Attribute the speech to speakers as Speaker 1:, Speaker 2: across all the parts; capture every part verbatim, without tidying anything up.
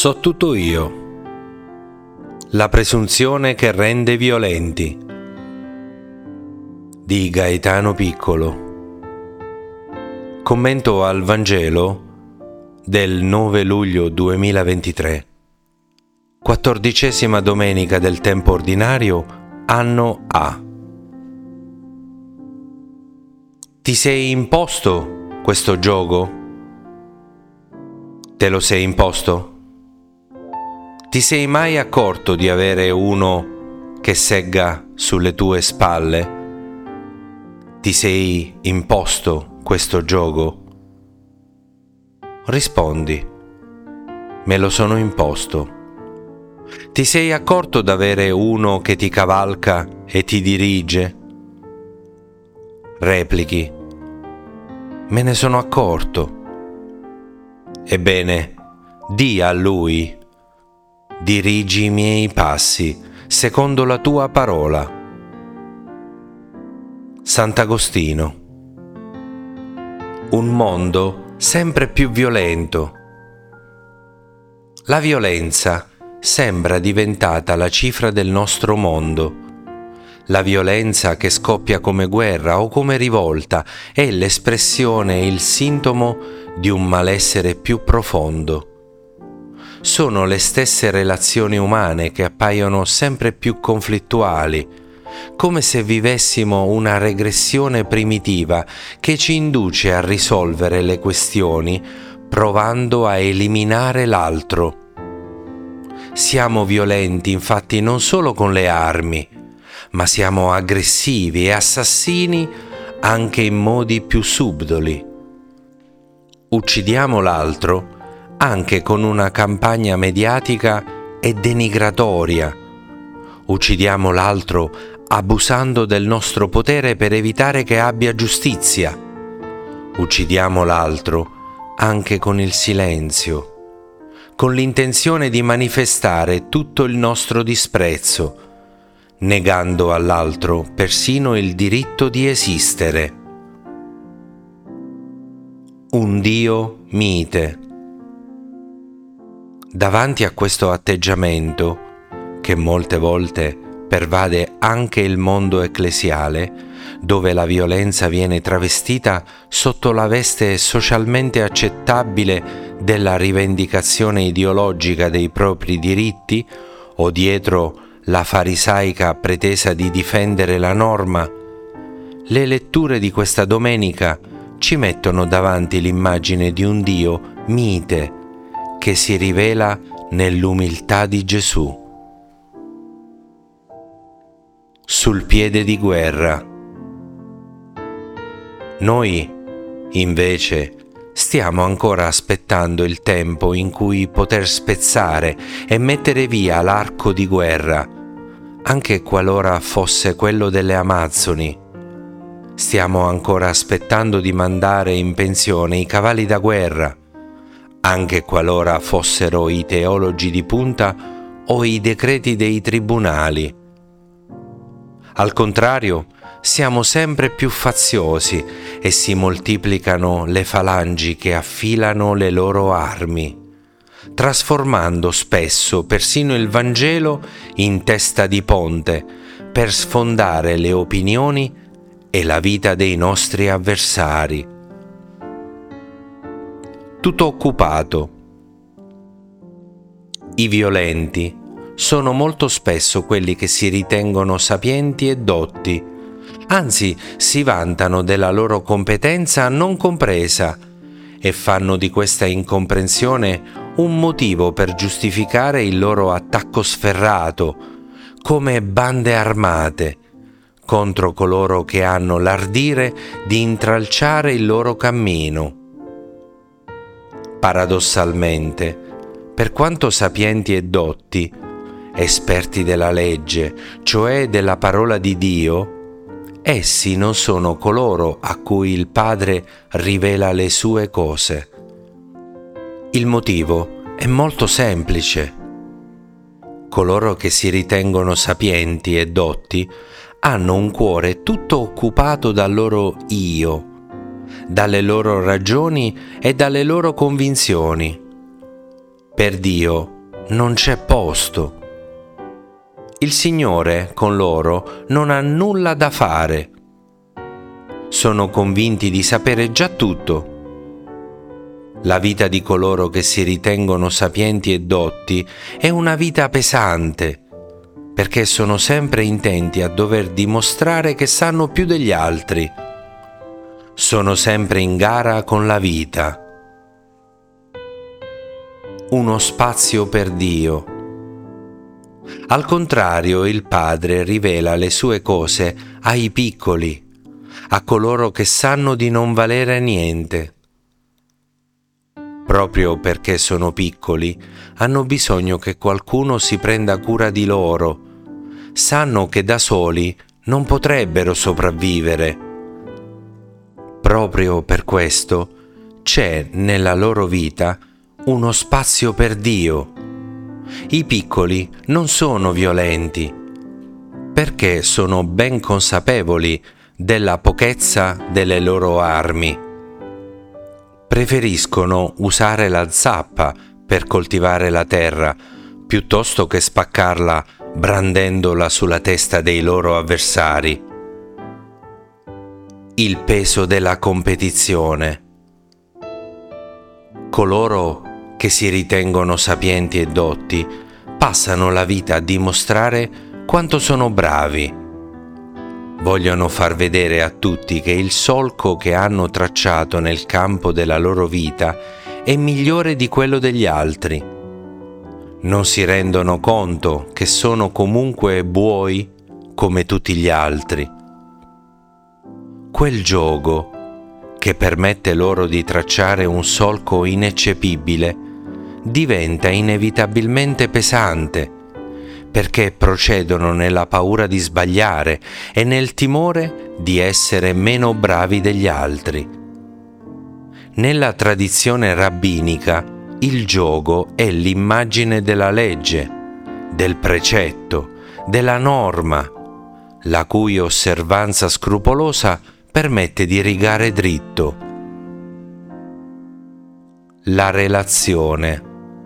Speaker 1: So tutto io. La presunzione che rende violenti di Gaetano Piccolo. Commento al Vangelo del nove luglio duemilaventitré, quattordicesima domenica del tempo ordinario, anno A. Ti sei imposto questo gioco? Te lo sei imposto? Ti sei mai accorto di avere uno che segga sulle tue spalle? Ti sei imposto questo gioco? Rispondi: me lo sono imposto. Ti sei accorto d'avere uno che ti cavalca e ti dirige? Replichi: me ne sono accorto. Ebbene, di a lui: dirigi i miei passi secondo la tua parola. Sant'Agostino. Un mondo sempre più violento. La violenza sembra diventata la cifra del nostro mondo. La violenza che scoppia come guerra o come rivolta è l'espressione e il sintomo di un malessere più profondo. Sono le stesse relazioni umane che appaiono sempre più conflittuali, come se vivessimo una regressione primitiva che ci induce a risolvere le questioni provando a eliminare l'altro. Siamo violenti infatti non solo con le armi, ma siamo aggressivi e assassini anche in modi più subdoli. Uccidiamo l'altro anche con una campagna mediatica e denigratoria. Uccidiamo l'altro abusando del nostro potere per evitare che abbia giustizia. Uccidiamo l'altro anche con il silenzio, con l'intenzione di manifestare tutto il nostro disprezzo, negando all'altro persino il diritto di esistere. Un Dio mite. Davanti a questo atteggiamento, che molte volte pervade anche il mondo ecclesiale, dove la violenza viene travestita sotto la veste socialmente accettabile della rivendicazione ideologica dei propri diritti o dietro la farisaica pretesa di difendere la norma, le letture di questa domenica ci mettono davanti l'immagine di un Dio mite che si rivela nell'umiltà di Gesù. Sul piede di guerra. Noi, invece, stiamo ancora aspettando il tempo in cui poter spezzare e mettere via l'arco di guerra, anche qualora fosse quello delle Amazzoni. Stiamo ancora aspettando di mandare in pensione i cavalli da guerra, anche qualora fossero i teologi di punta o i decreti dei tribunali. Al contrario, siamo sempre più faziosi e si moltiplicano le falangi che affilano le loro armi, trasformando spesso persino il Vangelo in testa di ponte per sfondare le opinioni e la vita dei nostri avversari. Tutto occupato. I violenti sono molto spesso quelli che si ritengono sapienti e dotti, anzi si vantano della loro competenza non compresa e fanno di questa incomprensione un motivo per giustificare il loro attacco sferrato, come bande armate, contro coloro che hanno l'ardire di intralciare il loro cammino. Paradossalmente, per quanto sapienti e dotti, esperti della legge, cioè della parola di Dio, essi non sono coloro a cui il Padre rivela le sue cose. Il motivo è molto semplice. Coloro che si ritengono sapienti e dotti hanno un cuore tutto occupato dal loro io, dalle loro ragioni e dalle loro convinzioni. Per Dio non c'è posto. Il Signore con loro non ha nulla da fare. Sono convinti di sapere già tutto. La vita di coloro che si ritengono sapienti e dotti è una vita pesante, perché sono sempre intenti a dover dimostrare che sanno più degli altri. Sono sempre in gara con la vita. Uno spazio per Dio. Al contrario, il Padre rivela le sue cose ai piccoli, a coloro che sanno di non valere niente. Proprio perché sono piccoli, hanno bisogno che qualcuno si prenda cura di loro. Sanno che da soli non potrebbero sopravvivere. Proprio per questo c'è nella loro vita uno spazio per Dio. I piccoli non sono violenti, perché sono ben consapevoli della pochezza delle loro armi. Preferiscono usare la zappa per coltivare la terra, piuttosto che spaccarla brandendola sulla testa dei loro avversari. Il peso della competizione. Coloro che si ritengono sapienti e dotti passano la vita a dimostrare quanto sono bravi. Vogliono far vedere a tutti che il solco che hanno tracciato nel campo della loro vita è migliore di quello degli altri. Non si rendono conto che sono comunque buoi come tutti gli altri. Quel giogo che permette loro di tracciare un solco ineccepibile diventa inevitabilmente pesante, perché procedono nella paura di sbagliare e nel timore di essere meno bravi degli altri. Nella tradizione rabbinica, il giogo è l'immagine della legge, del precetto, della norma, la cui osservanza scrupolosa permette di rigare dritto. La relazione.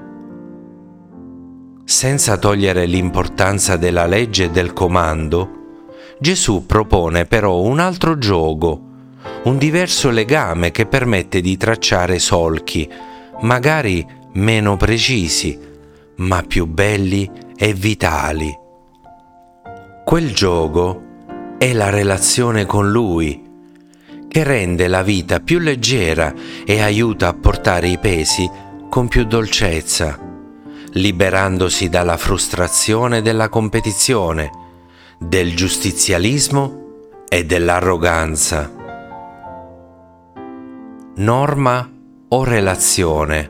Speaker 1: Senza togliere l'importanza della legge e del comando, Gesù propone però un altro giogo, un diverso legame che permette di tracciare solchi, magari meno precisi, ma più belli e vitali. Quel giogo è la relazione con Lui, che rende la vita più leggera e aiuta a portare i pesi con più dolcezza, liberandosi dalla frustrazione della competizione, del giustizialismo e dell'arroganza. Norma o relazione?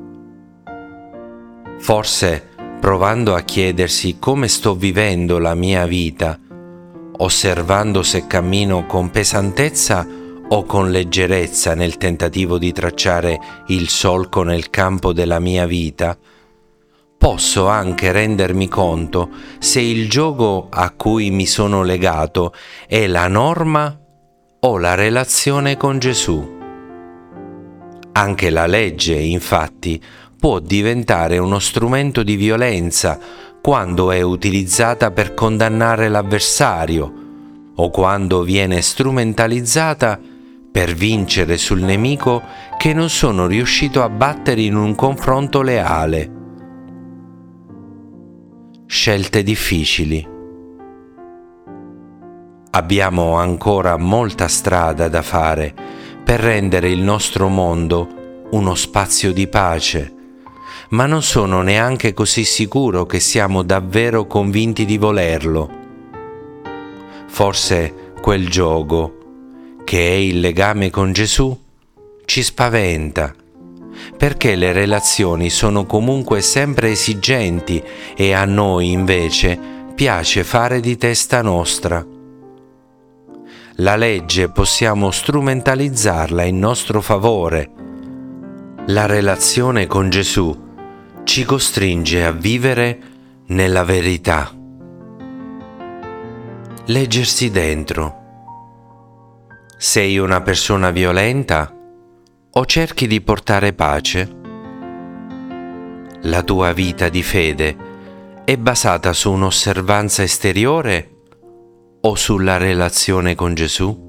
Speaker 1: Forse, provando a chiedersi come sto vivendo la mia vita, osservando se cammino con pesantezza o con leggerezza nel tentativo di tracciare il solco nel campo della mia vita, posso anche rendermi conto se il gioco a cui mi sono legato è la norma o la relazione con Gesù. Anche la legge, infatti, può diventare uno strumento di violenza quando è utilizzata per condannare l'avversario o quando viene strumentalizzata per vincere sul nemico che non sono riuscito a battere in un confronto leale. Scelte difficili. Abbiamo ancora molta strada da fare per rendere il nostro mondo uno spazio di pace, ma non sono neanche così sicuro che siamo davvero convinti di volerlo. Forse quel gioco, che è il legame con Gesù, ci spaventa, perché le relazioni sono comunque sempre esigenti e a noi invece piace fare di testa nostra. La legge possiamo strumentalizzarla in nostro favore. La relazione con Gesù ci costringe a vivere nella verità. Leggersi dentro. Sei una persona violenta o cerchi di portare pace? La tua vita di fede è basata su un'osservanza esteriore o sulla relazione con Gesù?